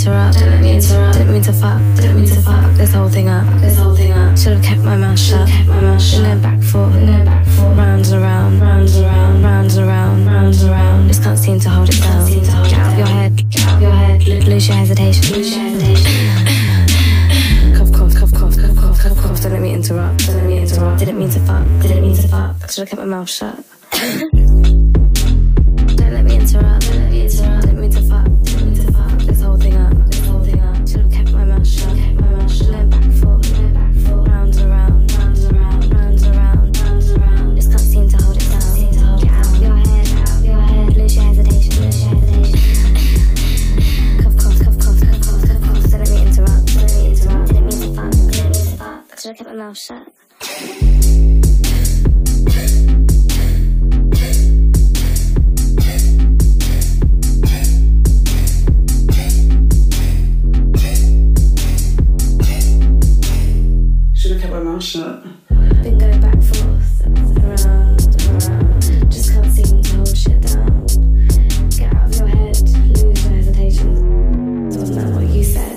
interrupt. Don't let me interrupt. Didn't mean to fuck. Didn't mean to fuck this whole thing up. This whole thing up. Should have kept my mouth shut. Kept my mouth shut. And then back for. And then back for. Rounds around. Rounds around. Rounds around. Rounds around. Just can't seem to hold it down. Get out of your head. Get out of your head. Lose your hesitation. Lose your hesitation. Cough, cough, cough, cough, cough, cough, cough, cough. Don't let me interrupt. Don't let me interrupt. Didn't mean to fuck. Didn't mean to fuck. Should have kept my mouth shut. Don't let me interrupt. Don't let me interrupt. Didn't mean to fuck. Didn't mean to fuck this whole thing up. This whole thing up. Should have kept my mouth shut. Kept my mouth shut. Learn back for. Learn back for. Rounds around. Rounds around. Rounds around. Rounds around. Just can't seem to hold it down. Get out of your head. Get out of your head. Lose your hesitation. Lose your hesitation. Cough, cough, cough, cough, cough, cough, cough, cough. Don't let me interrupt. Don't let me interrupt. Didn't mean to fuck. Didn't mean to fuck. Should have kept my mouth shut. Shut. Been going back forth, around, around. Just can't seem to hold shit down. Get out of your head, lose your hesitation. Wasn't that what you said?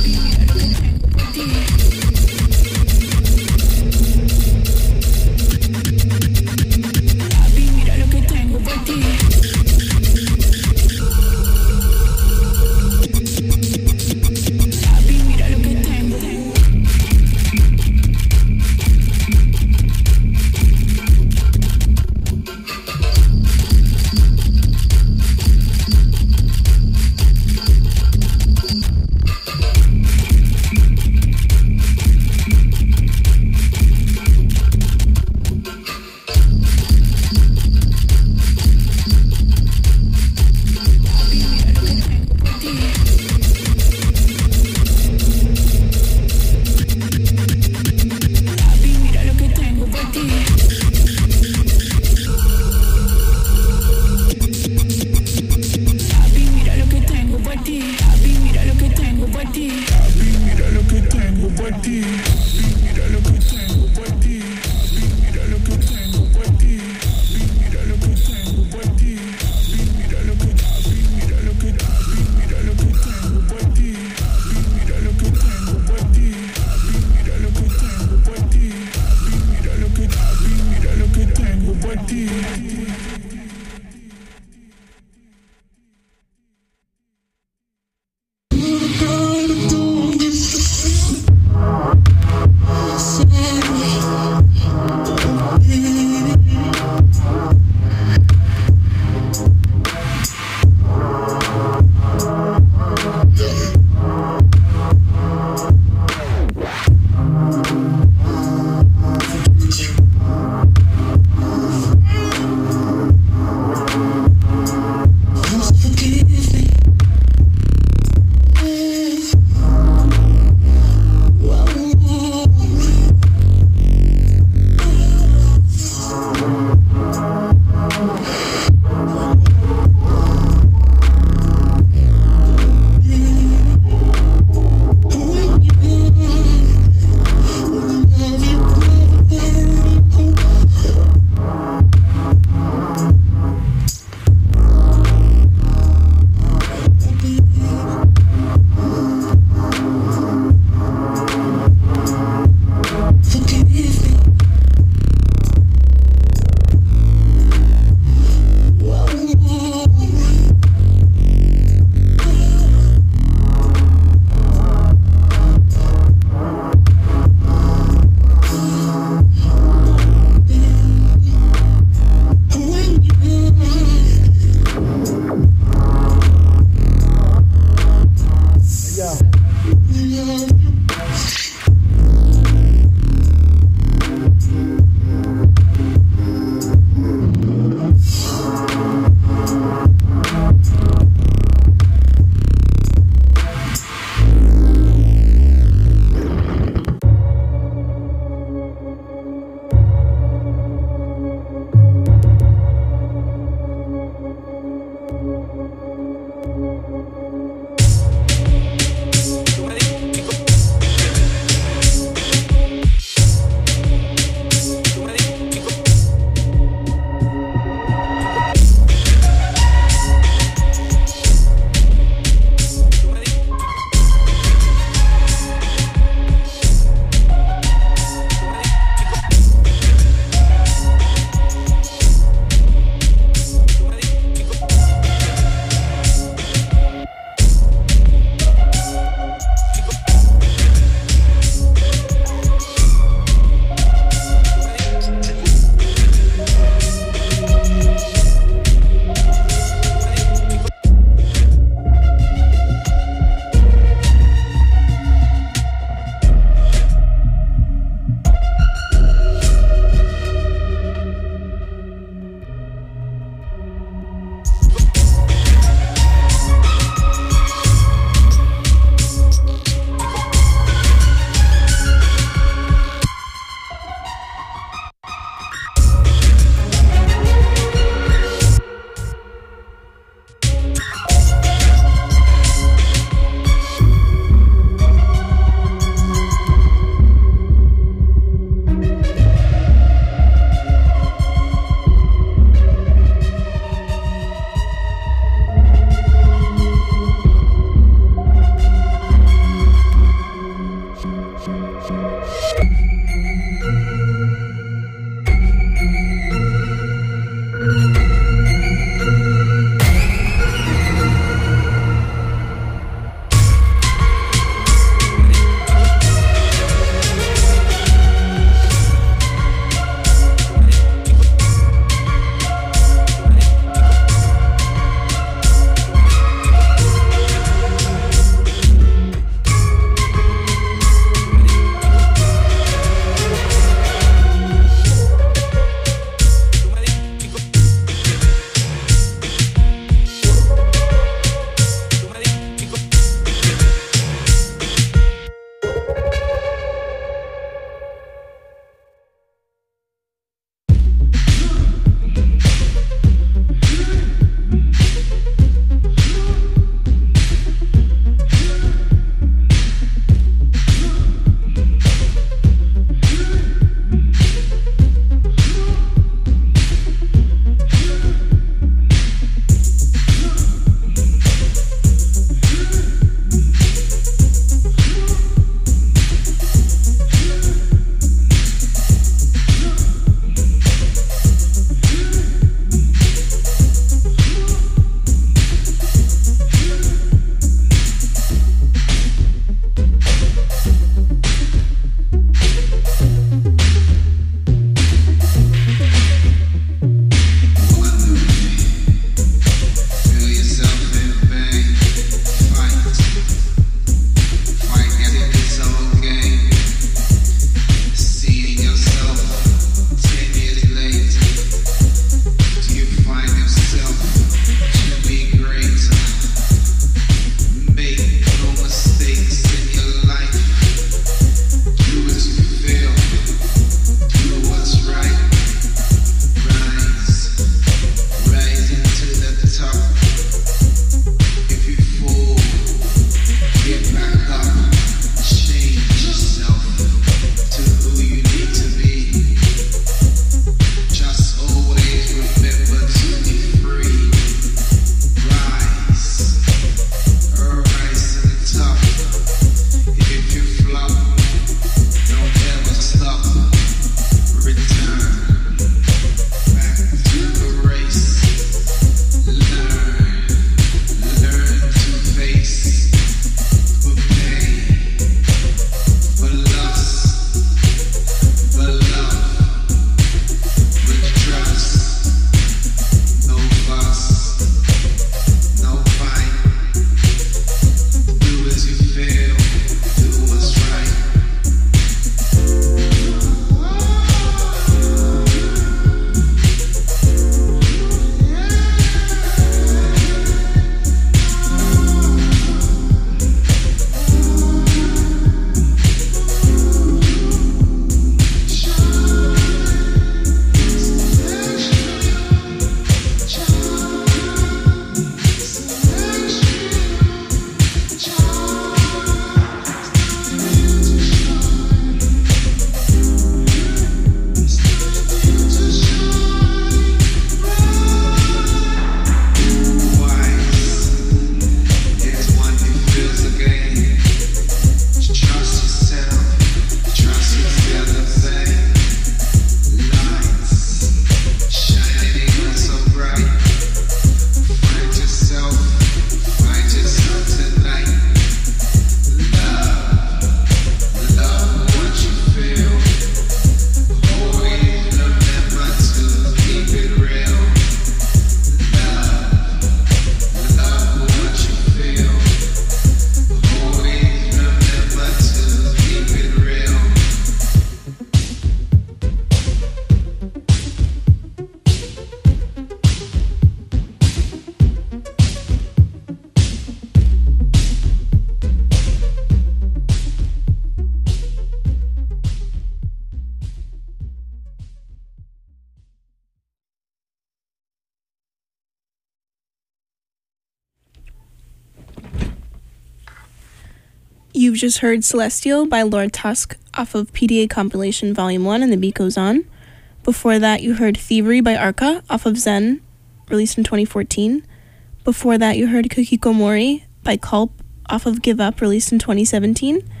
You've just heard Celestial by Lord Tusk off of PDA Compilation Volume 1 and The Beat Goes On. Before that, you heard Thievery by Arca off of Zen, released in 2014. Before that, you heard Kukikomori by Culp off of Give Up, released in 2017.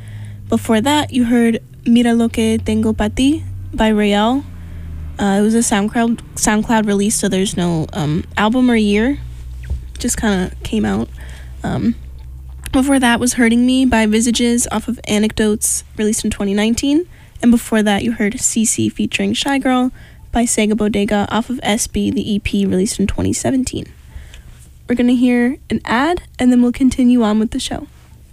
Before that, you heard Mira Lo Que Tengo Pa Ti by Rael. It was a SoundCloud release, so there's no album or year. Just kind of came out. Before that was Hurting Me by Visages off of Anecdotes, released in 2019. And before that, you heard CC featuring Shy Girl by Sega Bodega off of SB, the EP released in 2017. We're going to hear an ad, and then we'll continue on with the show.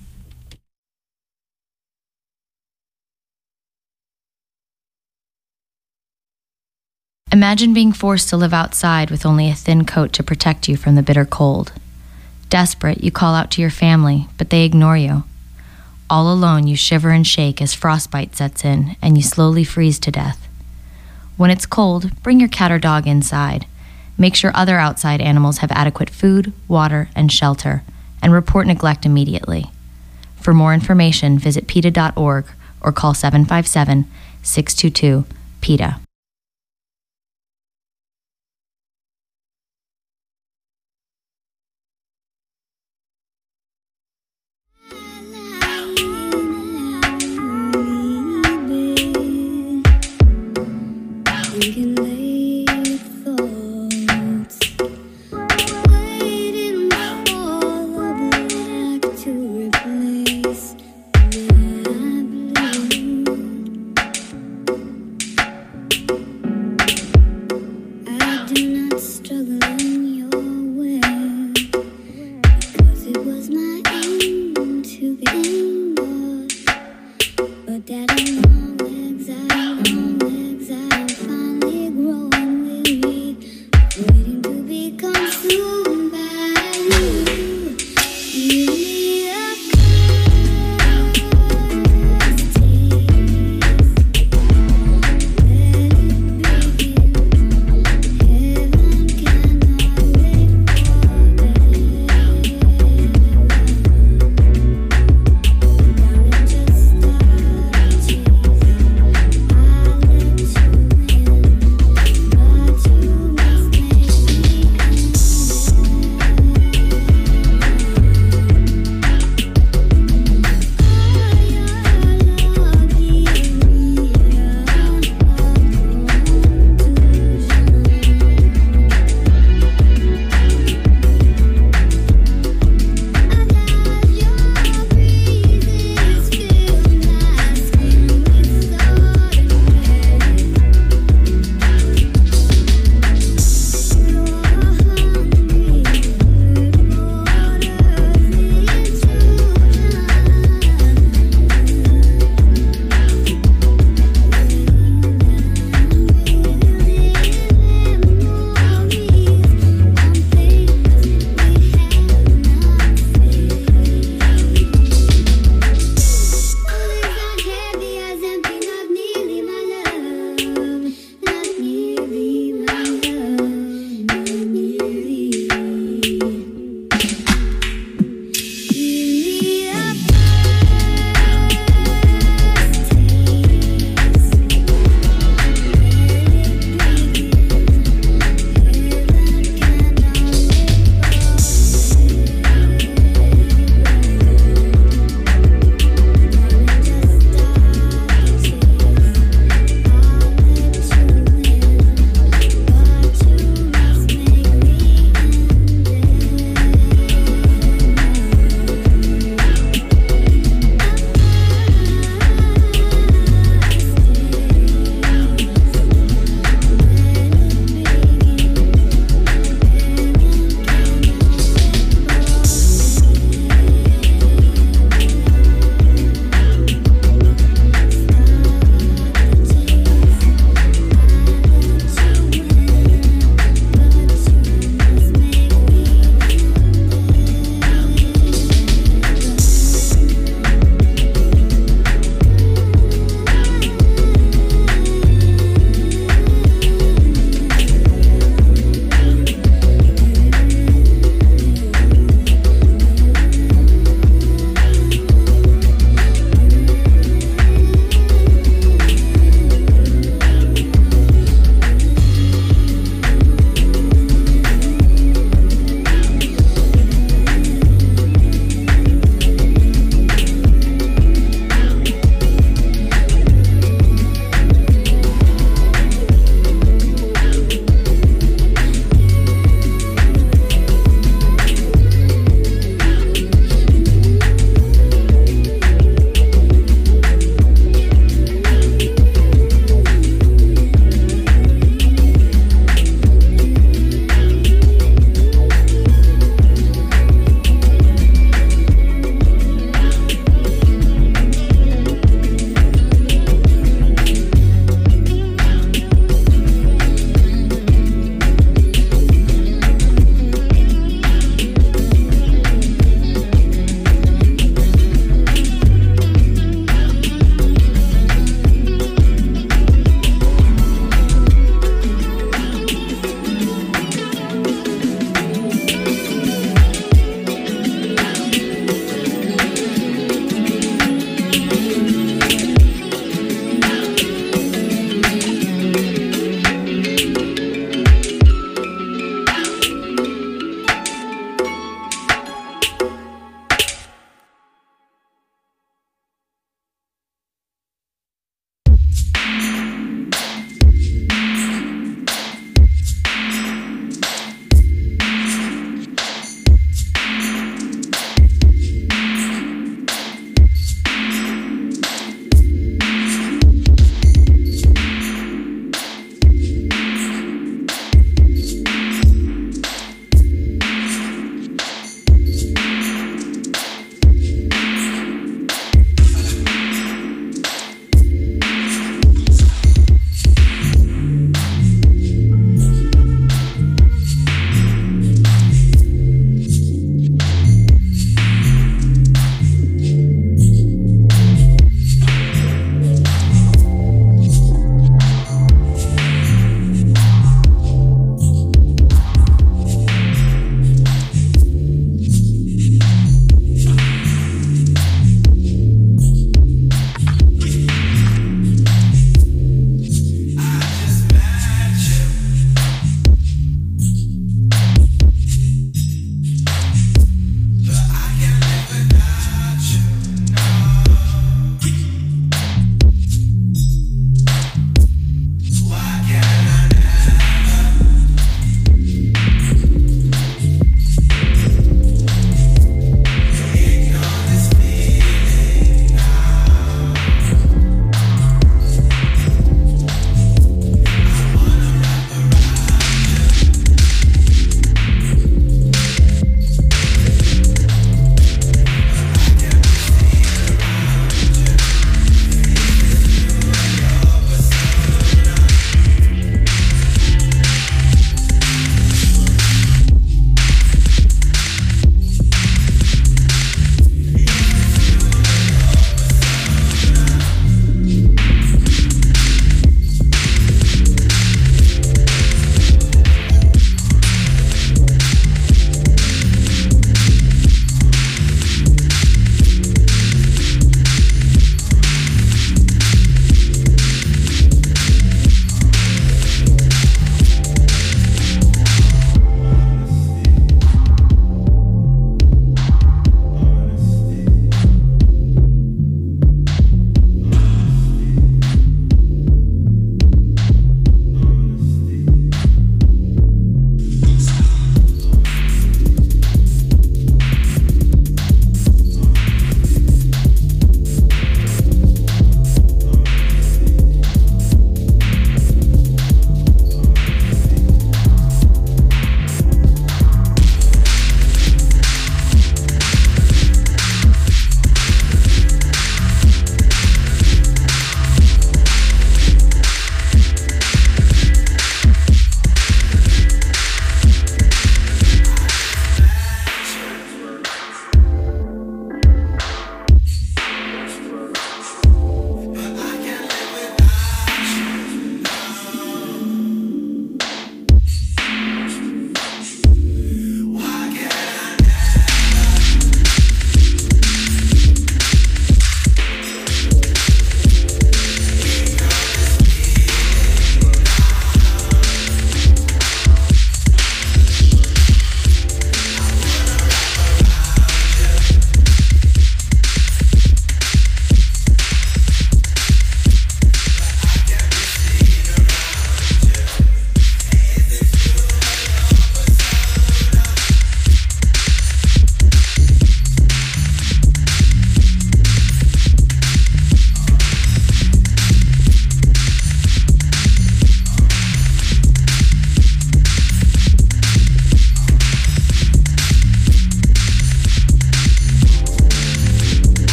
Imagine being forced to live outside with only a thin coat to protect you from the bitter cold. Desperate, you call out to your family, but they ignore you. All alone, you shiver and shake as frostbite sets in, and you slowly freeze to death. When it's cold, bring your cat or dog inside. Make sure other outside animals have adequate food, water, and shelter, and report neglect immediately. For more information, visit PETA.org or call 757-622-PETA.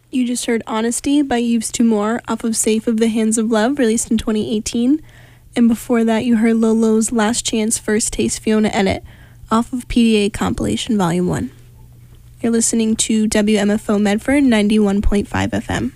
You just heard Honesty by Yves Tumor off of Safe of the Hands of Love, released in 2018. And before that, you heard Lolo's Last Chance First Taste Fiona Edit off of PDA Compilation Volume 1. You're listening to WMFO Medford 91.5 FM.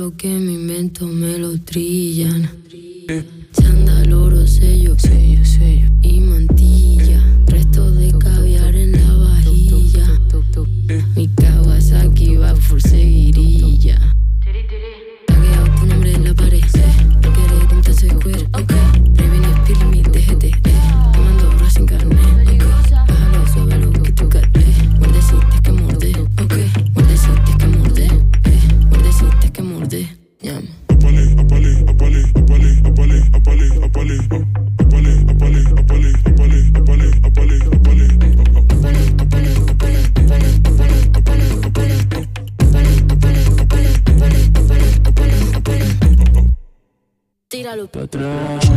lo que me invento me lo trillan. Chándal, oro, sello, y mantilla. Resto de caviar en la vajilla. Mi Kawasaki va por seguirilla. Tagueado tu nombre en la pared. No querer un tazo de cuero, ok. Prevenido, pirimi, DGT, tomando oro sin carne, ok. Bájalo, súbelo, que tú caes. Muerdecitas que morder, ok. Muerdecitas que morder, muerdecitas que morder. Llama. Tíralo para atrás.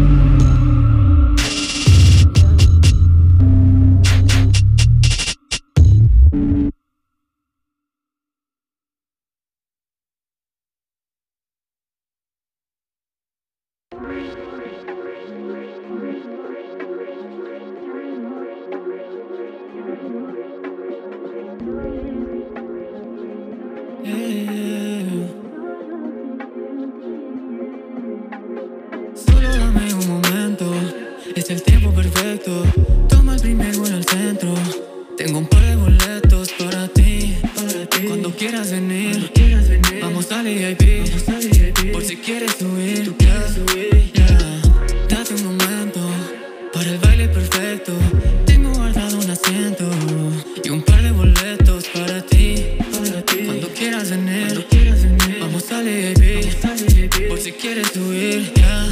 Solo dame un momento, es el tiempo perfecto. Toma el primer vuelo al centro. Tengo un par de boletos para ti. Cuando quieras venir, vamos al VIP. Por si quieres subir, yeah. Date un momento para el baile perfecto. Tengo guardado un asiento y un par de boletos para ti. Cuando quieras venir, vamos al VIP. Por si quieres subir, yeah.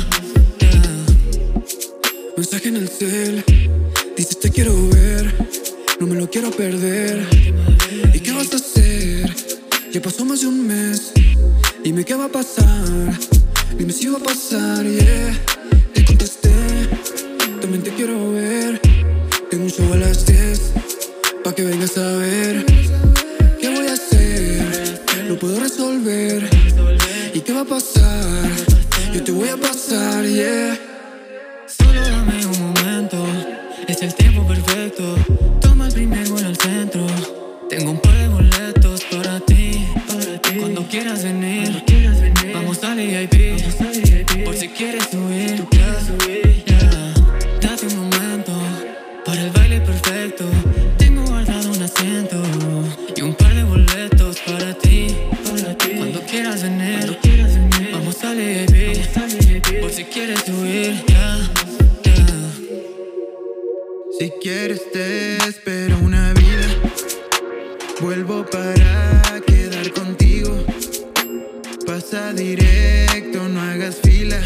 Mensaje en el cel, dices te quiero ver, no me lo quiero perder. ¿Y qué vas a hacer? Ya pasó más de un mes, dime qué va a pasar, dime si va a pasar, yeah. Te contesté, también te quiero ver. Tengo un show a las 10, pa' que vengas a ver. ¿Qué voy a hacer? Lo puedo resolver. ¿Y qué va a pasar? Yo te voy a pasar, yeah. Solo dame un momento, es el tiempo perfecto. Toma el primer vuelo al centro. Tengo un par de boletos para ti. Cuando quieras venir, vamos al VIP. Por si quieres subir, yeah. Date un momento para el baile perfecto. Tengo guardado un asiento y un par de boletos para ti. Cuando quieras venir, vamos al VIP. Por si quieres subir, yeah. Si quieres te espero una vida. Vuelvo para quedar contigo. Pasa directo, no hagas fila.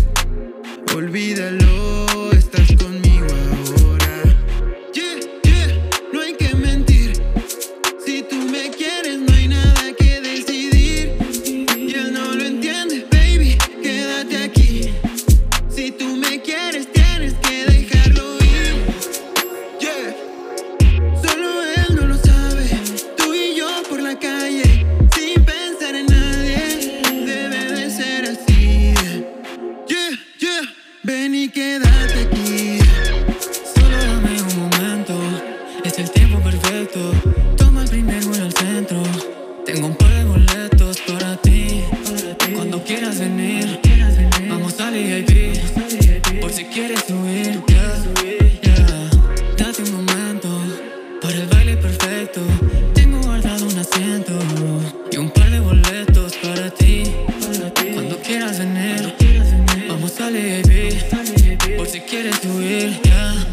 Olvídalo, estás conmigo ahora. Yeah, yeah, no hay que mentir. Si tú me quieres no hay nada que decidir. Y él no lo entiende, baby, quédate aquí. Si tú me quieres tienes que dejarlo ir. Yeah. Solo él no lo sabe. Tú y yo por la calle, sin pensar en nadie. Debe de ser así. Yeah, yeah. Ven y quédate aquí. Solo dame un momento, es el tiempo perfecto. Toma el primer vuelo al centro. Tengo un par de boletos para ti. Cuando quieras venir, vamos al VIP. Por si quieres subir, yeah. Date un momento para el baile perfecto. Tengo guardado un asiento y un par de boletos para ti. Cuando quieras venir, vamos al VIP. Por si quieres subir, yeah.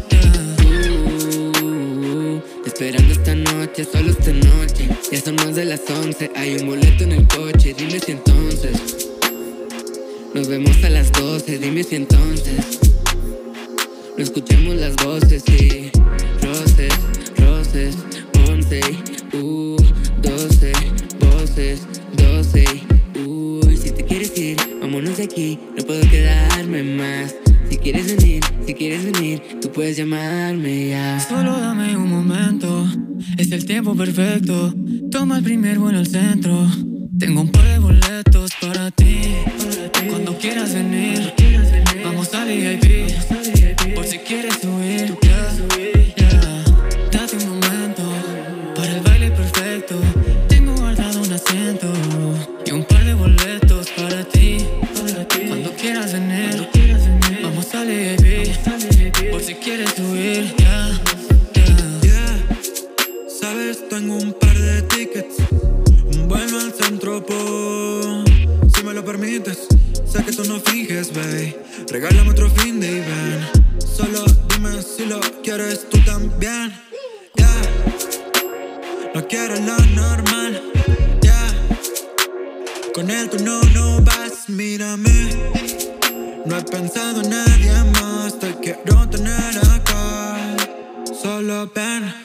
Esperando esta noche, solo esta noche. Ya son más de las 11, hay un boleto en el coche. Dime si entonces nos vemos a las 12, dime si entonces no escuchemos las voces y roces, roces, 11, 12, voces, 12, si te quieres ir, vámonos de aquí, no puedo quedarme más. Si quieres venir, tú puedes llamarme ya. Solo dame un momento, es el tiempo perfecto. Toma el primer vuelo al centro. Tengo un par de boletos para ti. Cuando quieras venir, vamos al VIP. Por si quieres subir, yeah. Date un momento para el baile perfecto. Tengo guardado un asiento y un par de boletos lo permites. Sé que tú no finges, babe. Regálame otro fin de ven. Solo dime si lo quieres tú también. Yeah. No quiero lo normal. Yeah. Con él tú no vas, mírame. No he pensado en nadie más. Te quiero tener acá. Solo ven.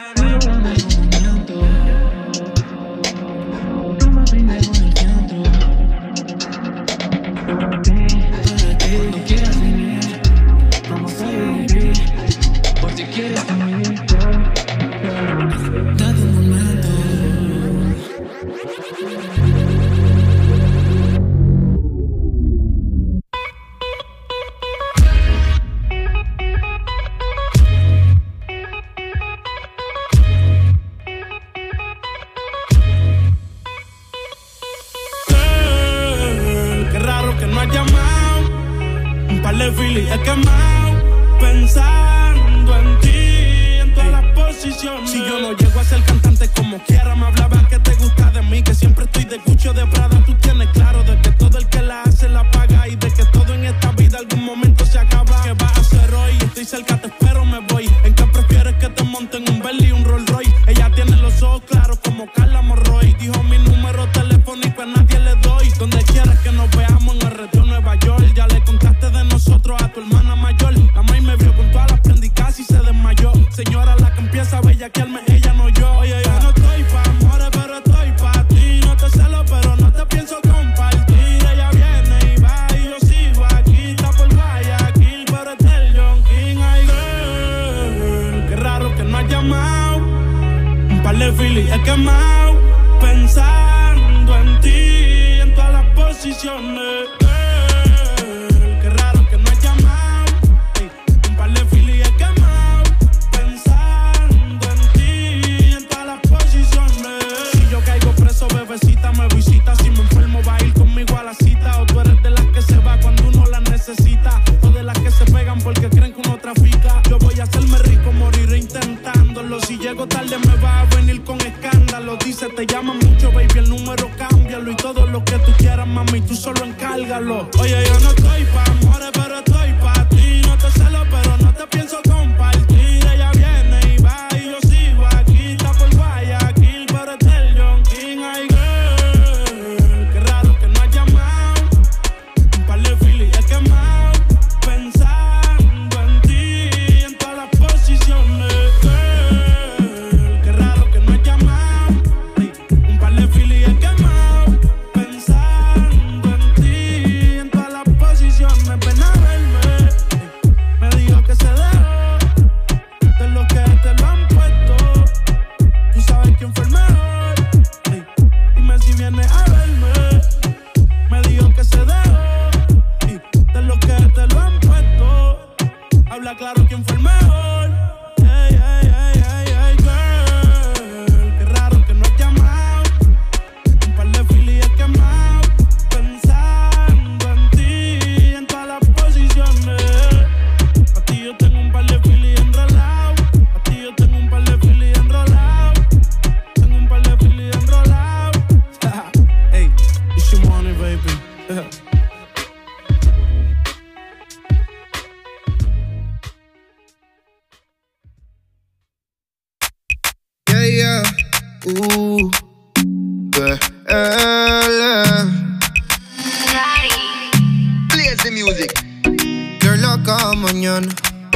Cuando quieras venir, vamos a vivir. Por si quieres venir, date un momento. Qué raro que no has llamado. Un par de filis he quemado, pensando en ti, en todas las posiciones. Si yo no llego a ser cantante como quiera, me hablaba que te gusta de mí, que siempre estoy de Gucci o de Prada. Tú tienes claro de que todo el que la hace la paga y de que todo en esta vida algún momento se acaba. ¿Qué vas a hacer hoy? Estoy cerca, te espero, me voy. ¿En qué prefieres que te monten un Bentley y un Rolls Royce? Ella tiene los ojos claros como Carla Morroy. Dijo mi número telefónico a nadie le doy. Donde quieras que nos veamos en el retiro Nueva York. Ya le contaste de nosotros a tu hermana mayor. La maíz me vio con todas las prendicas y se desmayó. Señora, la que empieza a bellaquearme, ella no yo. Oye, yo no estoy pa' amores, pero estoy pa' ti. No te celo, pero no te pienso compartir. Ella viene y va y yo sigo aquí. Está por Guayaquil, pero es del John King. Ay, girl, qué raro que no has llamado. Un par de filis he quemado, pensando en ti, en todas las posiciones. Qué raro que no has llamado. Ey, un par de filis he quemado, pensando en ti, en todas las posiciones. Si yo caigo preso, bebecita me visita. Si me enfermo va a ir conmigo a la cita. O tú eres de las que se va cuando uno la necesita, o de las que se pegan porque creen que uno trafica. Yo voy a hacerme rico, moriré intentándolo. Si llego tarde me va a venir con escándalo. Dice te llaman mucho, baby, el número cámbialo. Y todo lo que tú quieras, mami, tú solo encárgalo. Oye, yo no estoy pa' amores, pero estoy pa' ti. No te celo, pero no te pienso compartir. Ella viene y va y yo sigo aquí. Está por Guayaquil, pero es del John King. Ay, girl, qué raro que no has llamado. Un par de filis he quemado, pensando en ti, en todas las posiciones. Girl, qué raro que no has llamado. Ey, un par de filis he quemado, pensando en ti, en todas las posiciones. Ven a verme. Me dijo que se dejó de los que te lo han puesto. Tú sabes quién fue el mejor. Ey, dime si vienes a verme. Me dijo que se dejó de los que te lo han puesto. Habla claro quién fue el mejor. Ey, ey, ey, ey, ey, girl. Qué raro que no has llamado. Un par de filis he quemado, pensando en ti, en todas las posiciones. A ti yo tengo un par de filis enrolado. A ti yo tengo un par de filis enrolado. Tengo un par de filis enrolado. Hey, it's your money, baby. Yeah, yeah. Play the music. Girl, cada mañana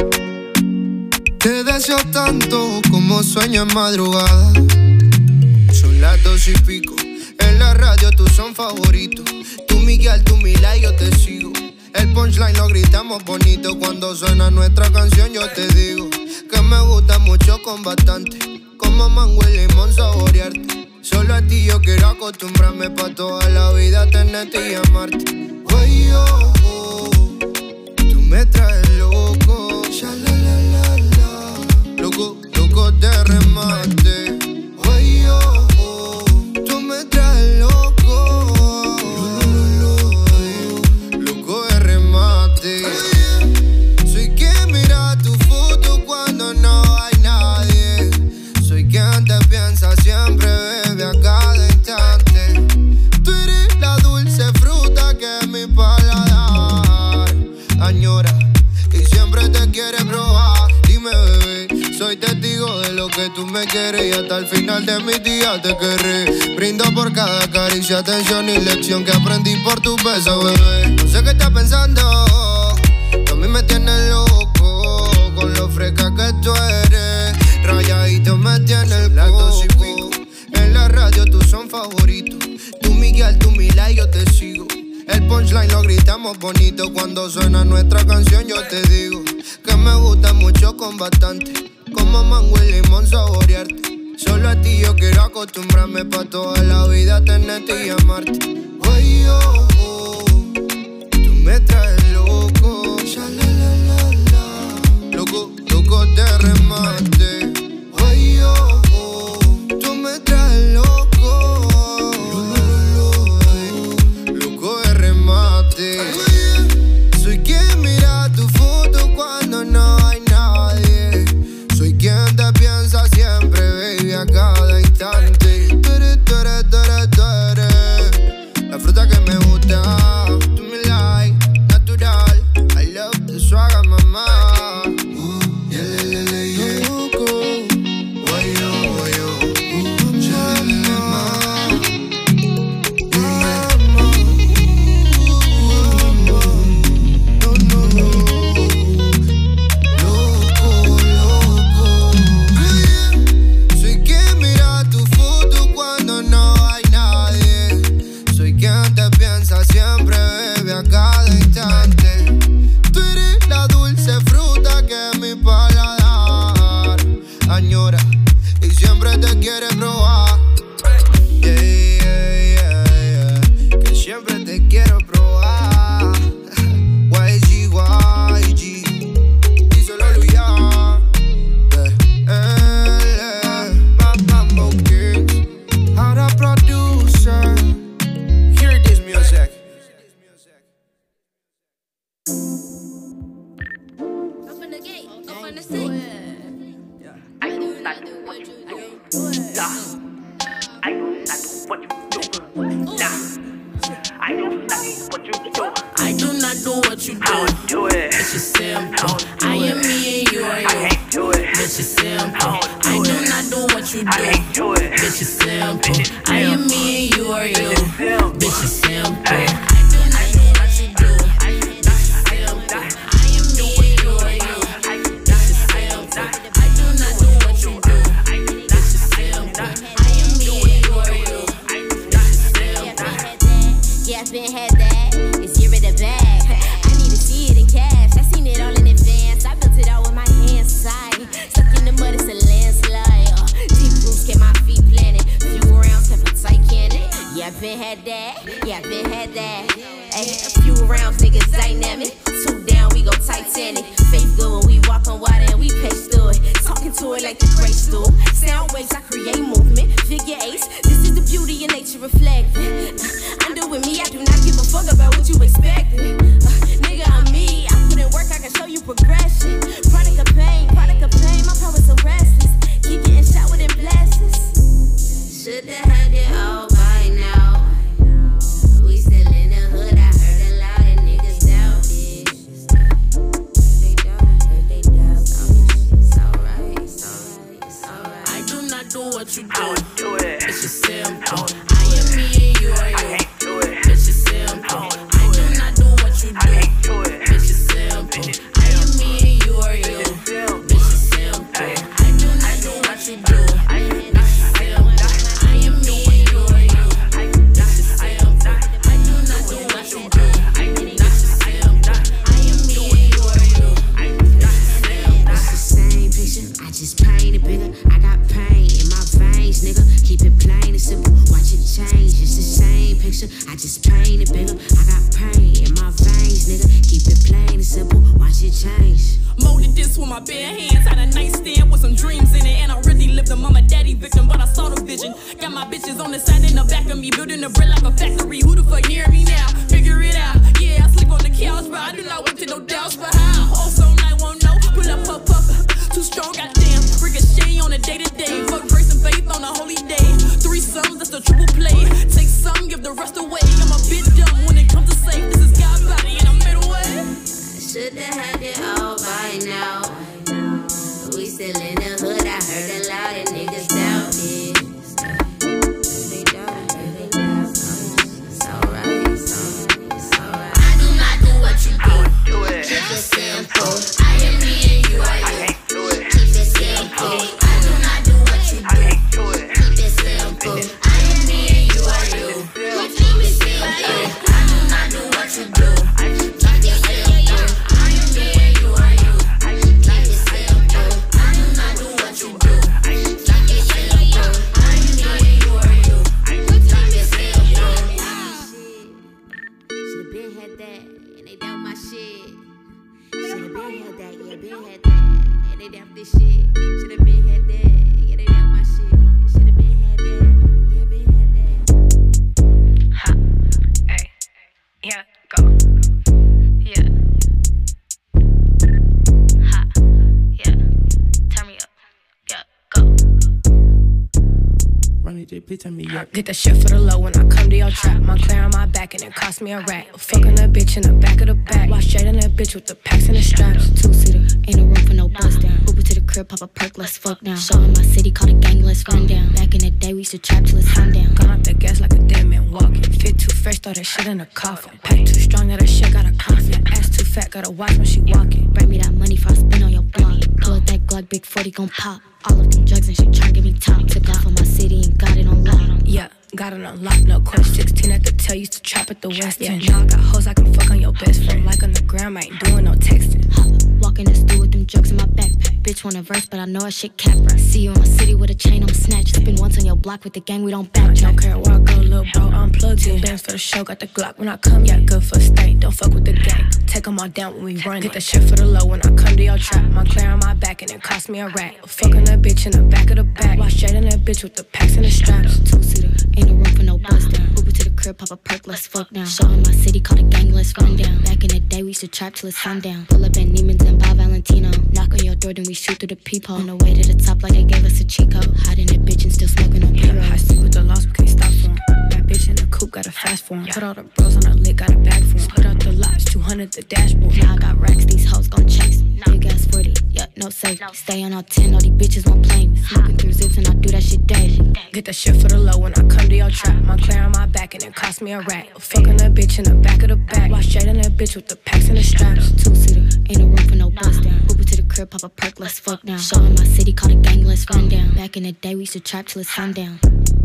te deseo tanto como sueño en madrugada. Son las 2:00 en la radio, tú son favoritos. Tú Miguel, tú Mila y yo te sigo. El punchline lo gritamos bonito. Cuando suena nuestra canción yo te digo que me gusta mucho con bastante, como mango y limón saborearte. Solo a ti yo quiero acostumbrarme pa' toda la vida tenerte y amarte. Oye, oh, oh, tú me traes loco. Loco, loco de remate. Oye, oh, oh, tú me traes loco. Loco de remate. Soy quien mira tu foto cuando no hay nadie. Soy quien te piensa siempre, bebe, a cada instante. Tú eres la dulce fruta día te querré. Brindo por cada caricia, atención y lección que aprendí por tu beso, bebé. No sé qué estás pensando, tú a mí me tienes loco con lo fresca que tú eres. Rayadito me tiene el coco. En la radio tú son favoritos. Tú Miguel, tú Mila y yo te sigo. El punchline lo gritamos bonito. Cuando suena nuestra canción yo te digo que me gusta mucho con bastante. Como mango y limón saborearte. Solo a ti yo quiero acostumbrarme pa' toda la vida tenerte y amarte. Ay, oh, oh, tú me traes loco. Loco, loco de remate. Ay, oh, oh, tú me traes loco. Loco de remate. Soy quien mira tu foto cuando no hay nadie. Soy quien te piensa siempre, baby, a cada instante. Tú eres la fruta que me gusta. Tú me like, natural. I love the swagger, mamá. Siempre, bebe a cada instante. Tú eres la dulce fruta que mi paladar añora y siempre te quiere probar. Yeah, yeah, yeah, yeah. Que siempre te quiero probar. YG, YG. Díselo, Luya. Mambo Kings. Ahora producer. Hear this music. Open the gate, open the seat. I do not do what you do. Nah. I do not do what you do. Nah. I do not do what you do. I do not do what you do. I don't do it. It's just simple. I am me and you are you. I can't do it. It's just simple. I do not do what you do. I can't do it. It's just simple. I am me and you are you. Bitch is simple. Been had that, it's here in the bag. I need to see it in cash. I seen it all in advance. I built it all with my hands tied. Stuck in the mud, it's a landslide. Deep roots get my feet planted. Few rounds kept a tight cannon. Yeah, I been had that. Yeah, I been had that. Ay, a few rounds, niggas dynamic. 2 down, we go Titanic. Faith good when we walk on water and we pace through it. Talking to it like the great stool. Sound waves, I create movement. Figure eights, this is the beauty in nature reflected. Under with me, I do not give a fuck about what you expected. Nigga, I'm me. I put in work, I can show you progression. Product of pain, my power's so restless. Keep getting shot with them blessings. Should've had it all by now. We still in the hood, I heard a lot of niggas doubt it. They doubt, it's alright, it's alright, it's alright. I do not do what you do. I don't do it. It's just simple. I am me and you are you. I can't do it. Bitch is simple. I do not do what you do. I can't do it. Bitch is simple. I am me and you are you. Bitch is simple. I do not do what you do. Bitch is simple. I am me and you are you. Bitch is simple. I do not do what you do. Bitch is simple. I am me and you are you. Bitch is simple. It's the same picture, I just paint it bigger. I got pain in my veins, nigga. Keep it plain and simple, watch it change. It's the same picture, I just paint it bigger. I got pain in my veins, nigga. Keep it plain and simple, watch it change. Molded this with my bare hands. Had a nightstand with some dreams in it. And I really lived a mama daddy victim, but I saw the vision. Got my bitches on the side and the back of me, building a brick like a factory. Who the fuck hear me now? Figure it out. Yeah, I sleep on the couch, but I do not wait to no doubts. But how? Also, I won't know. Pull up, too strong, goddamn. Ricochet on a day-to-day. Fuck grace and faith on a holy day. 3 sums, that's the triple play. Take some, give the rest away. I'm a bit dumb when it comes to safe. This is God's body and I'm middleweight. Should've had it all by now. We still in the hood, I heard a lot of niggas doubt it. had that, and they down my shit. Should've been had that, yeah, been had that, and they down this shit. Should've been had that, yeah, they down my shit. Should've been had that, yeah, been had that. Ha, ay, yeah, go, yeah. Ha, yeah, turn me up, yeah, go. Ronnie J, please turn me up. Get that shit for the low when I come to your trap. Montclair on my back and it cost me a rack. Fucking a bitch in the back of the back. Walk straight in that bitch with the packs and the straps. Two-seater, ain't no room for no bust down. Uber to the crib, pop a perk, let's fuck now. Showing my city, call the gang, let's run down. Back in the day, we used to trap till it's sundown. Gone off the gas like a dead man walking. Fit too fresh, throw that shit in a coffin. Pack too strong, that shit got a coffin. Ass too fat, gotta watch when she walking. Bring me that money for I spin on your block. Pull up that Glock, big 40 gon' pop. All of them drugs and she tryna give me top. Took off on my city and got it on lock. Yeah, got it on lock, no question. 16 at the tail, used to trap at the West End. Now I got hoes I can fuck on your best friend. Like on the gram, I ain't doing no texting. Walk in the store with them drugs in my backpack. Bitch want a verse, but I know I shit cap right. See you in my city with a chain, I'm snatched. Spin once on your block with the gang, we don't backtrack. Don't care where I go, little bro, I'm plugged in. Bands for the show, got the Glock when I come. Yeah, good for a state, don't fuck with the gang. Take them all down when we run. Get the shit for the low when I come to your trap. Montclair on my back and it cost me a rack. Fucking a bitch in the back of the back. Walk straight in that bitch with the packs and the straps. Two-seater, ain't no room for no bust down. Uber to the crib, pop a perk, let's fuck now. Showing my city, call the gang, let's run down. Back in the day, we used to trap till it's sundown. Pull up at Neiman's and buy Valentino. Knock on your door, then we shoot through the peephole. On the way to the top like they gave us a cheat code. Hiding that bitch and still smoking on yeah, high stick with the loss, we can't stop for him. Bad bitch in the coupe, got a fast for him. Put all the bros on her lit, got a bag for him. Split out the lots, 200 the dashboard. Now I got racks, these hoes gon' chase me. Big ass 40, yeah, no safe. Stay on all 10, all these bitches won't play me. Smoking through zips and I do that shit daily. Get that shit for the low when I come to your trap. Montclair on my back and it cost me a rack. Fucking a bitch in the back of the back. Walk straight in that bitch with the packs and the straps. Two-seater, ain't no room for no bust down. Uber to the crib, pop a perk, let's fuck now. Showing my city, call the gang, let's run down. Back in the day, we used to trap till it's sundown.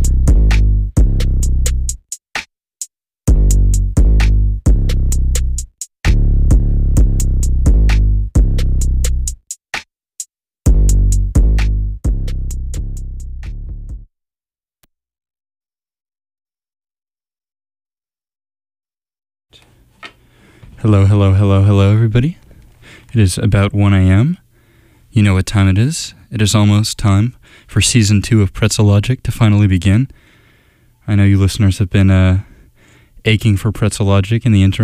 Hello, everybody. It is about 1 a.m. You know what time it is. It is almost time for Season 2 of Pretzel Logic to finally begin. I know you listeners have been aching for Pretzel Logic in the interim.